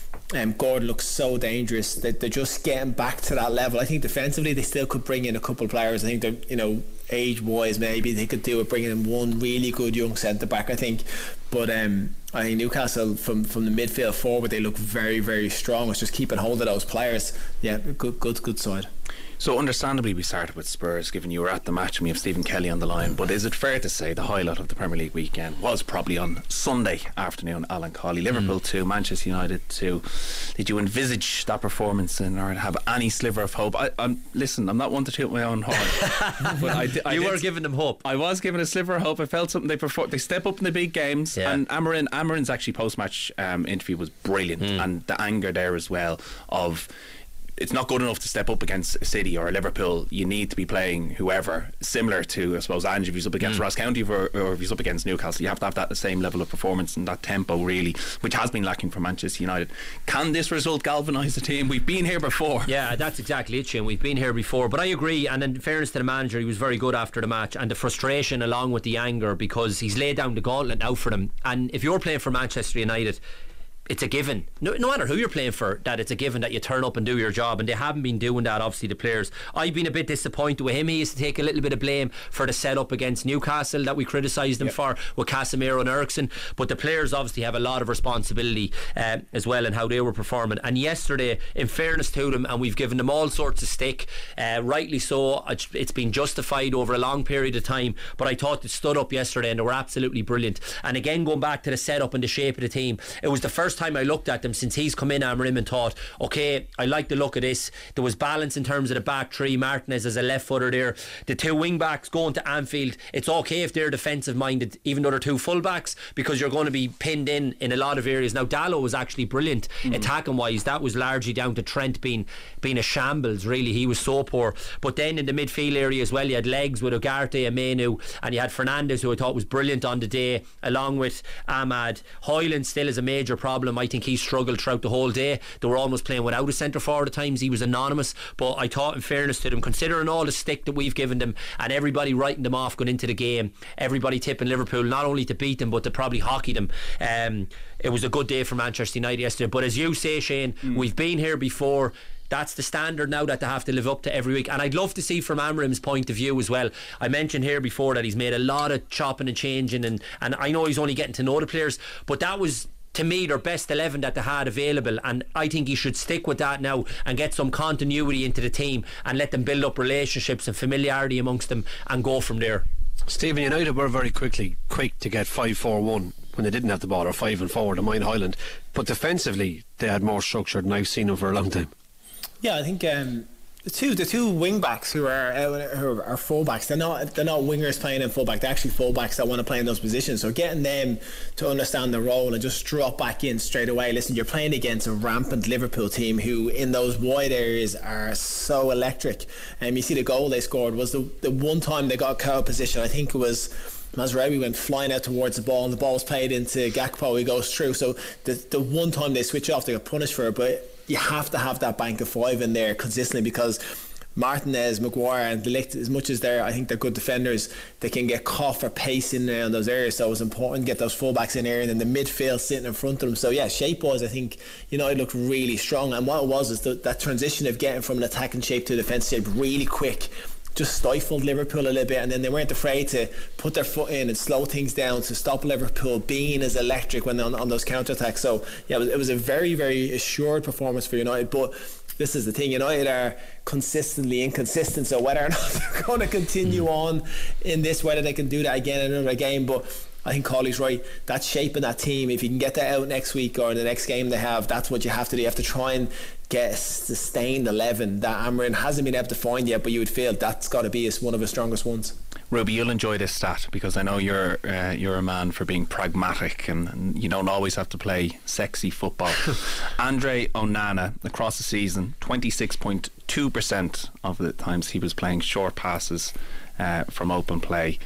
Gordon looks so dangerous. They're just getting back to that level. I think defensively they still could bring in a couple of players. I think they're, age wise maybe they could do it, bringing in one really good young centre back, I think. But I think Newcastle from the midfield forward, they look very, very strong. It's just keeping hold of those players. Yeah, good side. So understandably we started with Spurs, given you were at the match and we have Stephen Kelly on the line, but is it fair to say the highlight of the Premier League weekend was probably on Sunday afternoon? Alan Cawley, Liverpool 2, Manchester United 2. Did you envisage that performance or have any sliver of hope? I'm not one to toot my own horn, but I were giving them hope. I was given a sliver of hope. I felt something they step up in the big games, and Amarin's actually post-match interview was brilliant, and the anger there as well of it's not good enough to step up against City or Liverpool. You need to be playing whoever, similar to, I suppose, Ange if he's up against Ross County or if he's up against Newcastle. You have to have that the same level of performance and that tempo, really, which has been lacking for Manchester United. Can this result galvanise the team? We've been here before. Yeah, that's exactly it, Shane. We've been here before, but I agree. And in fairness to the manager, he was very good after the match, and the frustration along with the anger, because he's laid down the gauntlet now for them. And if you're playing for Manchester United, it's a given, no matter who you're playing for, that it's a given that you turn up and do your job, and they haven't been doing that, obviously, the players. I've been a bit disappointed with him. He used to take a little bit of blame for the setup against Newcastle that we criticised him for with Casemiro and Eriksen, but the players obviously have a lot of responsibility as well in how they were performing. And yesterday, in fairness to them, and we've given them all sorts of stick, rightly so, it's been justified over a long period of time, but I thought they stood up yesterday and they were absolutely brilliant. And again, going back to the setup and the shape of the team, it was the first time I looked at them since he's come in, Amarim, and thought, okay, I like the look of this. There was balance in terms of the back three. Martinez as a left footer there, the two wing backs going to Anfield. It's okay if they're defensive minded, even though they're two full backs, because you're going to be pinned in a lot of areas. Now Dalot was actually brilliant attacking wise. That was largely down to Trent being a shambles, really. He was so poor. But then in the midfield area as well, you had legs with Ugarte and Menu, and you had Fernandes, who I thought was brilliant on the day, along with Ahmad. Hoyland still is a major problem. I think he struggled throughout the whole day. They were almost playing without a centre forward at times. He was anonymous, but I thought, in fairness to them, considering all the stick that we've given them and everybody writing them off going into the game, everybody tipping Liverpool not only to beat them but to probably hockey them, it was a good day for Manchester United yesterday. But as you say, Shane, we've been here before. That's the standard now that they have to live up to every week. And I'd love to see from Amarim's point of view as well. I mentioned here before that he's made a lot of chopping and changing, and I know he's only getting to know the players, but that was, to me, their best 11 that they had available, and I think he should stick with that now and get some continuity into the team and let them build up relationships and familiarity amongst them and go from there. Stephen, United were very quick to get 5-4-1 when they didn't have the ball, or 5-4 to mind Highland, but defensively they had more structure than I've seen them for a long time. Yeah, I think the two wing backs who are full backs, they're not wingers playing in full back. They're actually full backs that want to play in those positions. So getting them to understand the role and just drop back in straight away. Listen, you're playing against a rampant Liverpool team who in those wide areas are so electric. And you see the goal they scored was the one time they got caught position. I think it was Mazraoui went flying out towards the ball, and the ball was played into Gakpo. He goes through. So the one time they switch off, they got punished for it. But you have to have that bank of 5 in there consistently, because Martinez, Maguire and De Ligt, as much as I think they're good defenders, they can get caught for pace in there on those areas. So it's important to get those fullbacks in there, and then the midfield sitting in front of them. So yeah, shape-wise, I think United looked really strong. And what it was is that transition of getting from an attacking shape to a defensive shape really quick just stifled Liverpool a little bit, and then they weren't afraid to put their foot in and slow things down to stop Liverpool being as electric when on those counter-attacks. So yeah, it was a very, very assured performance for United. But this is the thing, United are consistently inconsistent, so whether or not they're going to continue on in this, whether they can do that again in another game. But I think Cauley's right, that shape in that team, if you can get that out next week or the next game they have, that's what you have to do. You have to try and get a sustained 11 that Amorim hasn't been able to find yet, but you would feel that's got to be one of his strongest ones. Ruby, you'll enjoy this stat, because I know you're a man for being pragmatic, and you don't always have to play sexy football. Andre Onana, across the season, 26.2% of the times he was playing short passes from open play.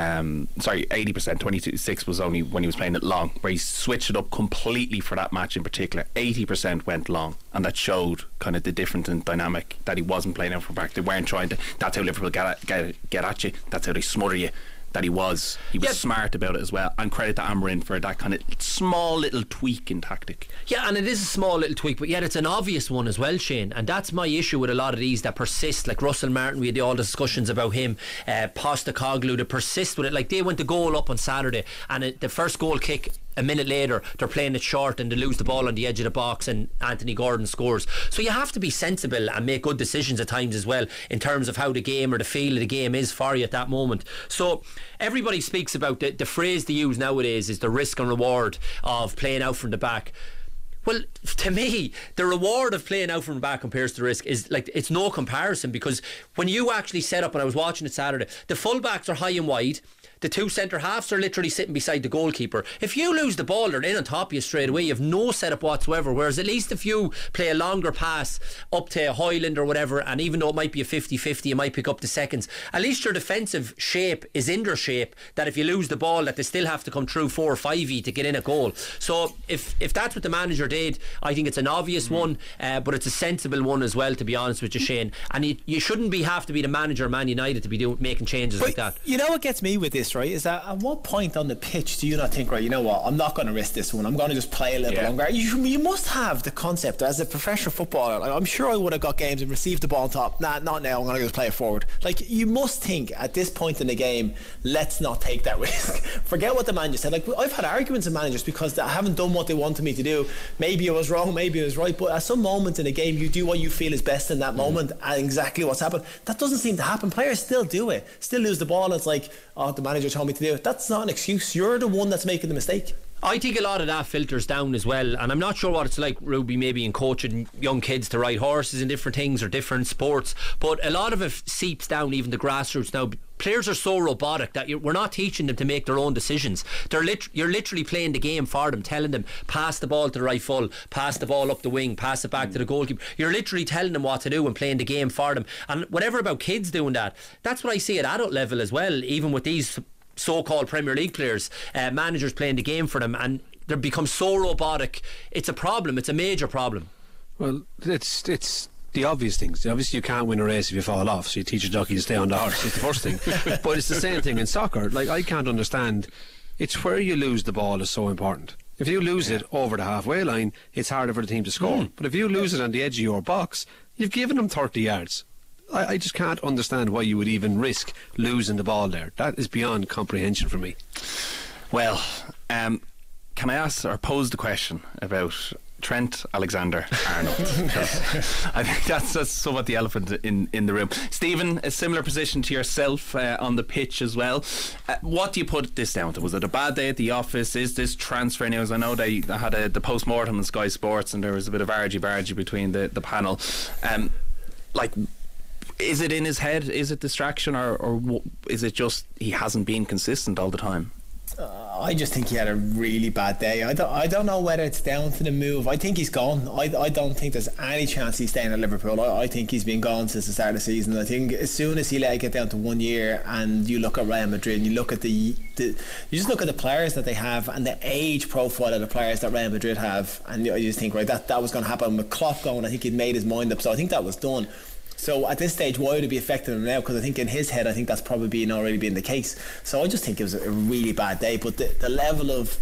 80%, 26 was only when he was playing it long, where he switched it up completely for that match in particular. 80% went long, and that showed kind of the different and dynamic that he wasn't playing out from back. They weren't trying to, that's how Liverpool get at you, that's how they smother you. That he was smart about it as well, and credit to Amorim for that kind of small little tweak in tactic. Yeah, and it is a small little tweak, but yet it's an obvious one as well, Shane. And that's my issue with a lot of these that persist, like Russell Martin. We had all the discussions about him, Postecoglou, to persist with it. Like, they went the goal up on Saturday, and the first goal kick, a minute later they're playing it short and they lose the ball on the edge of the box, and Anthony Gordon scores. So you have to be sensible and make good decisions at times as well, in terms of how the game or the feel of the game is for you at that moment. So everybody speaks about the phrase they use nowadays is the risk and reward of playing out from the back. Well, to me, the reward of playing out from the back compared to the risk is like, it's no comparison, because when you actually set up, and I was watching it Saturday, the fullbacks are high and wide. The two centre halves are literally sitting beside the goalkeeper. If you lose the ball, they're in on top of you straight away. You have no setup whatsoever. Whereas at least if you play a longer pass up to Hoyland or whatever, and even though it might be a 50-50, you might pick up the seconds, at least your defensive shape is in their shape, that if you lose the ball, that they still have to come through 4 or 5 to get in a goal. So if that's what the manager did, I think it's an obvious one, but it's a sensible one as well, to be honest with you, Shane. And you shouldn't have to be the manager of Man United to be making changes like that. You know what gets me with this, right, is that at what point on the pitch do you not think, right, you know what, I'm not going to risk this one, I'm going to just play a little bit longer? You must have the concept as a professional footballer. Like, I'm sure I would have got games and received the ball on top. Not now, I'm going to just play it forward. Like, you must think at this point in the game, let's not take that risk. Forget what the manager said. Like, I've had arguments with managers because they haven't done what they wanted me to do. Maybe it was wrong, maybe it was right, but at some moment in the game, you do what you feel is best in that moment, and exactly what's happened. That doesn't seem to happen. Players still do it, still lose the ball, and it's like, oh, the manager told me to do it. That's not an excuse. You're the one that's making the mistake. I think a lot of that filters down as well, and I'm not sure what it's like, Ruby, maybe in coaching young kids to ride horses and different things or different sports, but a lot of it seeps down even the grassroots now. Players are so robotic that we're not teaching them to make their own decisions. You're literally playing the game for them, telling them pass the ball to the right full, pass the ball up the wing, pass it back to the goalkeeper. You're literally telling them what to do and playing the game for them. And whatever about kids doing that, that's what I see at adult level as well, even with these so-called Premier League players, managers playing the game for them, and they become so robotic. It's a problem. It's a major problem. Well, it's the obvious things. Obviously you can't win a race if you fall off, so you teach a jockey to stay on the horse. It's the first thing. But it's the same thing in soccer. Like, I can't understand, it's where you lose the ball is so important. If you lose it over the halfway line, it's harder for the team to score. But if you lose it on the edge of your box, you've given them 30 yards. I just can't understand why you would even risk losing the ball there. That is beyond comprehension for me. Well, can I ask or pose the question about Trent Alexander-Arnold? Because I think that's somewhat the elephant in the room. Stephen, a similar position to yourself on the pitch as well. What do you put this down to? Was it a bad day at the office? Is this transfer news? I know they had the post-mortem on Sky Sports, and there was a bit of argy-bargy between the panel. Is it in his head? Is it distraction, or is it just he hasn't been consistent all the time? I just think he had a really bad day. I don't know whether it's down to the move. I think he's gone. I don't think there's any chance he's staying at Liverpool. I think he's been gone since the start of the season. I think as soon as he let it get down to 1 year, and you look at Real Madrid, and you look at you just look at the players that they have and the age profile of the players that Real Madrid have, and you just think, right, that was going to happen. With Klopp going, I think he'd made his mind up, so I think that was done. So at this stage, why would it be affecting him now? Because I think in his head, I think that's probably already been the case. So I just think it was a really bad day. But the level of,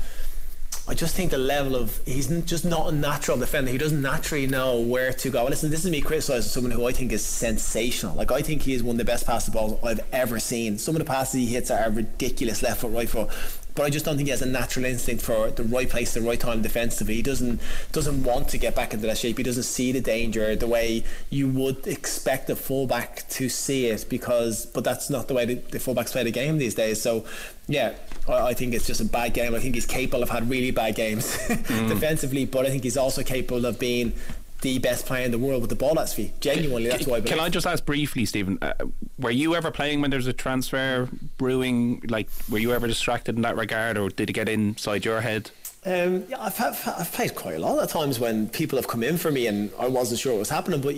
he's just not a natural defender. He doesn't naturally know where to go. Listen, this is me criticising someone who I think is sensational. Like, I think he is one of the best passing balls I've ever seen. Some of the passes he hits are ridiculous, left foot, right foot. But I just don't think he has a natural instinct for the right place, the right time defensively. He doesn't want to get back into that shape. He doesn't see the danger the way you would expect a fullback to see it, but that's not the way the fullbacks play the game these days. So yeah, I think it's just a bad game. I think he's capable of having really bad games defensively, but I think he's also capable of being the best player in the world with the ball at his feet. Genuinely, that's why I believe. Can I just ask briefly, Stephen, were you ever playing when there's a transfer brewing? Like, were you ever distracted in that regard, or did it get inside your head? Yeah, I've played quite a lot of times when people have come in for me and I wasn't sure what was happening, but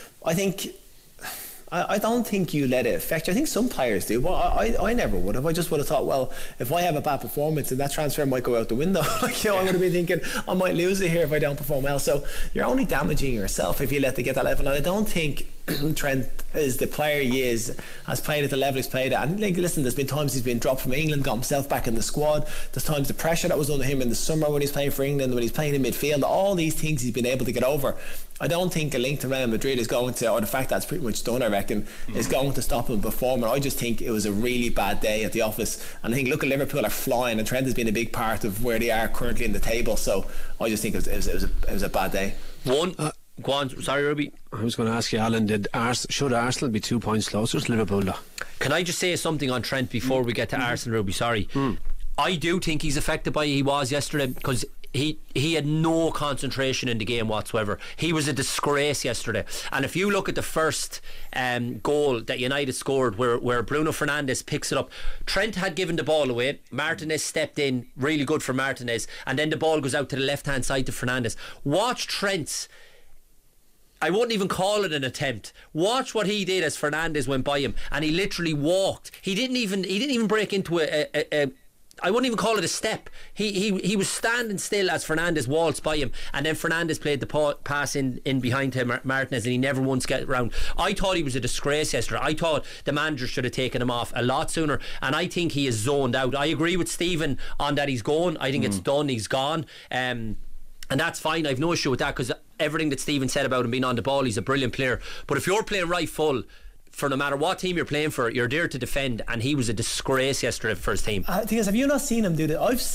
I don't think you let it affect you. I think some players do, but I never would have. I just would have thought, well, if I have a bad performance, and that transfer might go out the window. I would have been thinking I might lose it here if I don't perform well. So you're only damaging yourself if you let it get that level. And I don't think Trent is the player he is, has played at the level he's played at. And listen, there's been times he's been dropped from England, got himself back in the squad. There's times the pressure that was under him in the summer when he's playing for England, when he's playing in midfield, all these things he's been able to get over. I don't think a link to Real Madrid is going to, or the fact that's pretty much done, I reckon, is going to stop him performing. I just think it was a really bad day at the office, and I think, look, at Liverpool are flying, and Trent has been a big part of where they are currently in the table. So I just think it was a bad day. Go on, sorry, Ruby. I was going to ask you, Alan, should Arsenal be 2 points closer to Liverpool though? Can I just say something on Trent before we get to Arsenal, Ruby? Sorry. I do think he's affected by he was yesterday, because he had no concentration in the game whatsoever. He was a disgrace yesterday. And if you look at the first goal that United scored, where Bruno Fernandes picks it up, Trent had given the ball away, Martinez stepped in, really good for Martinez, and then the ball goes out to the left hand side to Fernandes. Watch Trent's, I wouldn't even call it an attempt. Watch what he did as Fernandes went by him, and he literally walked. He didn't even break into a I wouldn't even call it a step. He was standing still as Fernandes waltzed by him, and then Fernandes played the pass in behind him, Martinez, and he never once got round. I thought he was a disgrace yesterday. I thought the manager should have taken him off a lot sooner, and I think he is zoned out. I agree with Stephen on that he's going. I think it's done, he's gone. And that's fine. I've no issue with that, because everything that Stephen said about him being on the ball, he's a brilliant player. But if you're playing right full, for no matter what team you're playing for, you're there to defend, and he was a disgrace yesterday for his team. The thing is, have you not seen him do this?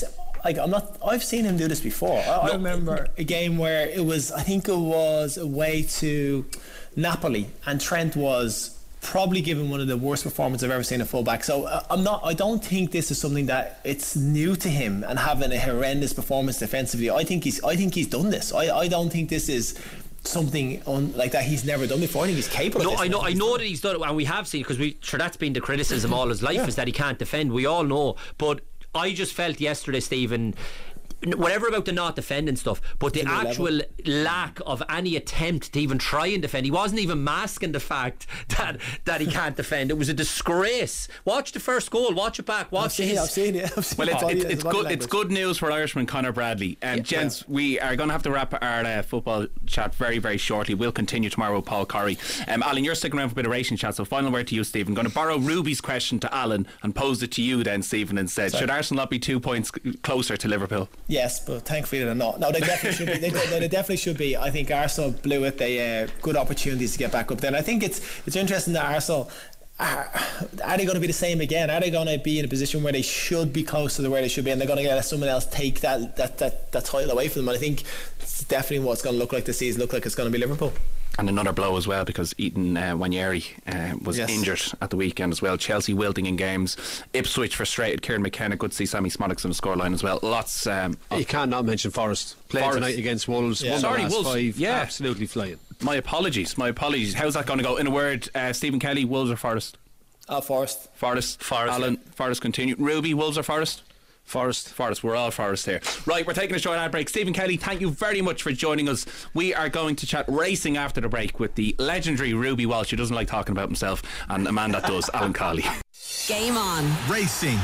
I've seen him do this before. I remember a game where I think it was away to Napoli, and Trent was probably given one of the worst performances I've ever seen a fullback. So I don't think this is something that it's new to him, and having a horrendous performance defensively. I think he's done this. I don't think this is something like that he's never done before. I think he's capable of this. I know that he's done it, and we have seen, because that's been the criticism all his life, is that he can't defend. We all know, but I just felt yesterday, Stephen, whatever about the not defending stuff, but the actual lack of any attempt to even try and defend. He wasn't even masking the fact that he can't defend. It was a disgrace. Watch the first goal, watch it back, I've seen it. Well, it's good news for Irishman Conor Bradley. Gents, we are going to have to wrap our football chat very, very shortly. We'll continue tomorrow with Paul Corrie. Alan, you're sticking around for a bit of racing chat, so final word to you, Stephen. Going to borrow Ruby's question to Alan and pose it to you then, Stephen, instead. Should Arsenal not be 2 points closer to Liverpool? Yes, but thankfully they're not. No, they definitely should be. They definitely should be. I think Arsenal blew it. They good opportunities to get back up there. And I think it's interesting that Arsenal are they going to be the same again? Are they going to be in a position where they should be closer to where they should be, and they're going to let someone else take that title away from them? And I think it's definitely what it's going to look like this season. Look like it's going to be Liverpool. And another blow as well, because Ethan Nwaneri was injured at the weekend as well. Chelsea wilting in games. Ipswich frustrated Kieran McKenna. Good to see Sammy Smolix on the scoreline as well. Lots. You can't not mention Forest. Playing tonight against Wolves. Yeah. Sorry, Wolves. 5, absolutely flying. My apologies. How's that going to go? In a word, Stephen Kelly, Wolves or Forest? Forest. Alan, Forest continue. Ruby, Wolves or Forest? Forest. We're all Forest here. Right, we're taking a short ad break. Stephen Kelly, thank you very much for joining us. We are going to chat racing after the break with the legendary Ruby Walsh, who doesn't like talking about himself, and a man that does, Alan Cawley. Game on. Racing.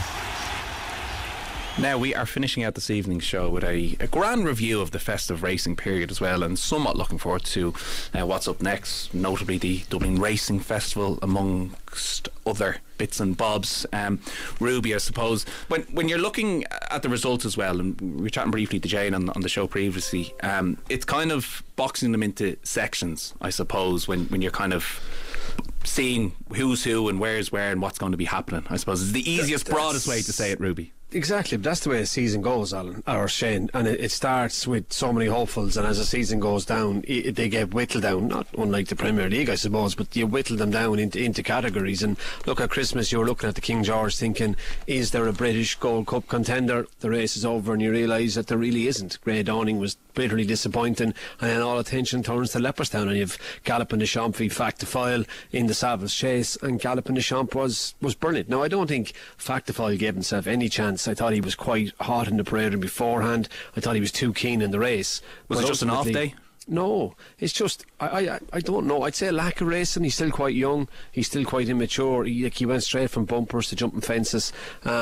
Now, we are finishing out this evening's show with a grand review of the festive racing period as well, and somewhat looking forward to what's up next, notably the Dublin Racing Festival, amongst other bits and bobs. Ruby, I suppose, when you're looking at the results as well, and we were chatting briefly to Jane on the show previously, it's kind of boxing them into sections, I suppose, when you're kind of seeing who's who and where's where and what's going to be happening. I suppose is the easiest, broadest way to say it, Ruby. Exactly, but that's the way a season goes, Alan, or Shane, and it starts with so many hopefuls, and as the season goes down, they get whittled down, not unlike the Premier League, I suppose, but you whittle them down into categories. And look, at Christmas you were looking at the King George thinking, is there a British Gold Cup contender? The race is over and you realise that there really isn't. Grey Dawning was bitterly disappointing, and then all attention turns to Leopardstown, and you've Gallopin Des Champs v Fact de Foyle in the Savills Chase, and Gallopin Des Champs was brilliant. Now, I don't think Fact de Foyle gave himself any chance. I thought he was quite hot in the parade beforehand. I thought he was too keen in the race. Was it just an off day? No, it's just I don't know. I'd say a lack of racing. He's still quite young. He's still quite immature. He went straight from bumpers to jumping fences,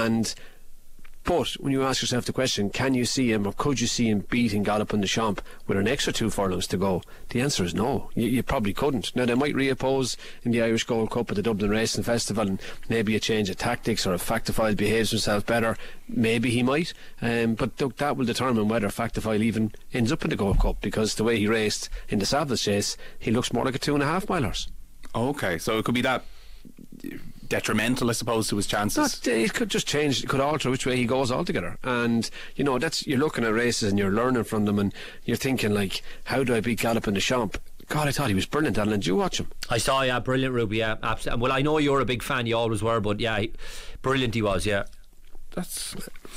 but when you ask yourself the question, can you see him, or could you see him beating Gallopin Des Champs with an extra 2 furlongs to go? The answer is no. You probably couldn't. Now, they might reoppose in the Irish Gold Cup at the Dublin Racing Festival, and maybe a change of tactics, or if Fact de Foyle behaves himself better, maybe he might. But look, that will determine whether Fact de Foyle even ends up in the Gold Cup, because the way he raced in the Savills Chase, he looks more like a 2.5 mile horse. Okay, so it could be that detrimental, I suppose, to his chances. It could just change. It could alter which way he goes altogether. And you know, you're looking at races and you're learning from them, and you're thinking, like, how do I beat Gallopin Des Champs? God, I thought he was brilliant, Alan. Did you watch him? I saw, yeah, brilliant, Ruby. Yeah, absolutely. Well, I know you're a big fan. You always were, but yeah, brilliant he was. Yeah, that's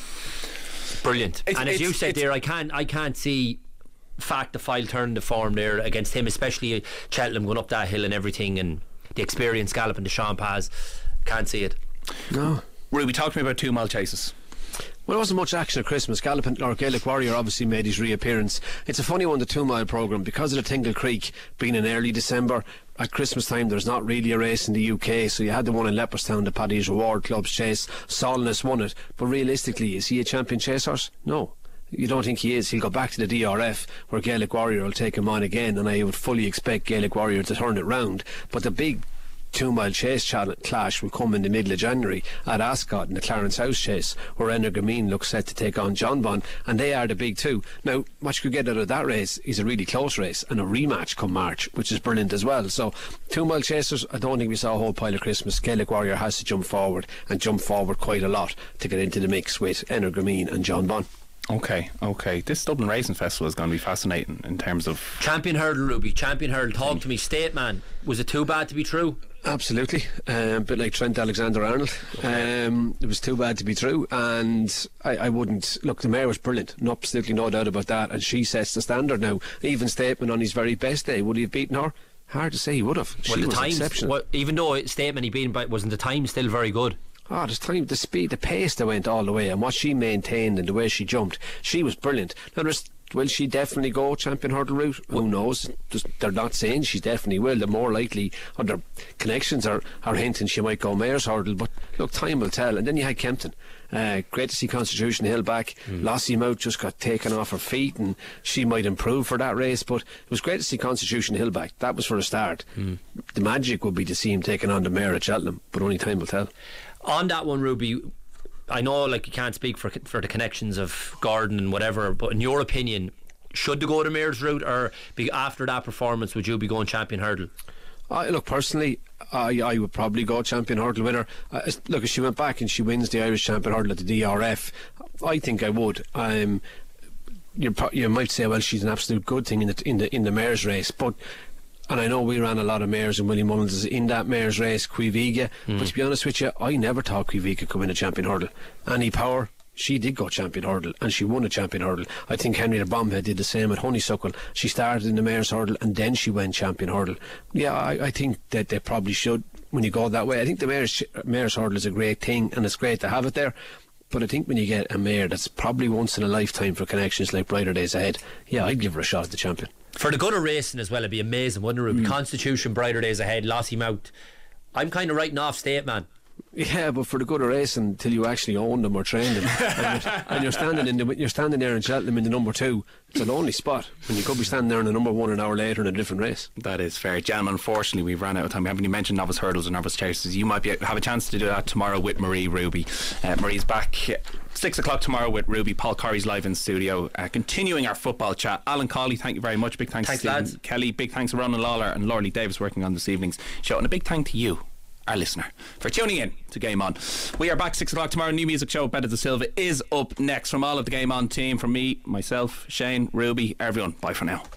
brilliant. And as you said there, I can't see Fact de Foyle turning the form there against him, especially Cheltenham going up that hill and everything, and the experience Gallopin Des Champs has. Can't see it. No. Ruby, talk to me about 2 mile chases. Well, there wasn't much action at Christmas. Gallopin, or Gaelic Warrior, obviously made his reappearance. It's a funny one, the 2 mile programme, because of the Tingle Creek being in early December. At Christmas time, there's not really a race in the UK, so you had the one in Leopardstown, the Paddy's Reward Club's chase. Solness won it, but realistically, is he a champion chase horse? No. You don't think he is? He'll go back to the DRF, where Gaelic Warrior will take him on again, and I would fully expect Gaelic Warrior to turn it round. But the big 2 mile chase clash will come in the middle of January at Ascot in the Clarence House Chase, where Energumene looks set to take on John Bon, and they are the big two. Now, what you could get out of that race is a really close race and a rematch come March, which is brilliant as well. So 2 mile chasers, I don't think we saw a whole pile of Christmas. Gaelic Warrior has to jump forward, and jump forward quite a lot, to get into the mix with Energumene and John Bon. Okay. This Dublin Racing Festival is going to be fascinating in terms of champion hurdle, Ruby. Champion hurdle. Talk to me, State Man. Was it too bad to be true? Absolutely, a bit like Trent Alexander-Arnold. It was too bad to be true, and I wouldn't look. The mare was brilliant, absolutely no doubt about that, and she sets the standard now. Even Statement on his very best day, would he have beaten her? Hard to say he would have. Well, she the was times, exceptional. Even though Statement he beat him, but wasn't the time still very good? Oh, the speed, the pace that went all the way, and what she maintained and the way she jumped, she was brilliant. Now, will she definitely go champion hurdle route? Who knows? They're not saying she definitely will. They're more likely, or their connections are hinting she might go mare's hurdle, but look, time will tell. And then you had Kempton. Great to see Constitution Hill back. Lossie Mount just got taken off her feet, and she might improve for that race, but it was great to see Constitution Hill back. That was for a start. The magic would be to see him taking on the mare at Cheltenham, but only time will tell. On that one, Ruby, I know, like, you can't speak for the connections of Gordon and whatever, but in your opinion, should they go the mare's route, or after that performance would you be going champion hurdle? Look, personally, I would probably go champion hurdle with her. Look, if she went back and she wins the Irish champion hurdle at the DRF, I think I would. You might say, well, she's an absolute good thing in the mare's race, but. And I know we ran a lot of mares, and William Mullins is in that mare's race, Quiviga. But to be honest with you, I never thought Quiviga could win a champion hurdle. Annie Power, she did go champion hurdle, and she won a champion hurdle. I think Henrietta Bombhead did the same at Honeysuckle. She started in the mare's hurdle, and then she went champion hurdle. Yeah, I think that they probably should, when you go that way. I think the mare's hurdle is a great thing, and it's great to have it there. But I think when you get a mare that's probably once in a lifetime for connections like Brighter Days Ahead, yeah, I'd give her a shot at the champion. For the good of racing as well, it'd be amazing, wouldn't it, Ruby? Constitution, Brighter Days Ahead, Lossie Mount. I'm kind of writing off State Man. Yeah, but for the good of racing, until you actually own them or train them, and you're standing there in Cheltenham in the number 2, it's a lonely spot when you could be standing there in the number 1 an hour later in a different race. That is fair. Gentlemen, unfortunately we've run out of time. We haven't even mentioned novice hurdles or novice chases. You might have a chance to do that tomorrow with Marie Ruby. Marie's back 6 o'clock tomorrow with Ruby. Paul Corey's live in studio, continuing our football chat. Alan Cawley, thank you very much. Big thanks to Stephen lads. Kelly. Big thanks to Ronan Lawler and Lorley Davis working on this evening's show, and a big thank to you, our listener, for tuning in to Game On. We are back 6 o'clock tomorrow. New music show, Betta da Silva, is up next. From all of the Game On team, from me, myself, Shane, Ruby, everyone, bye for now.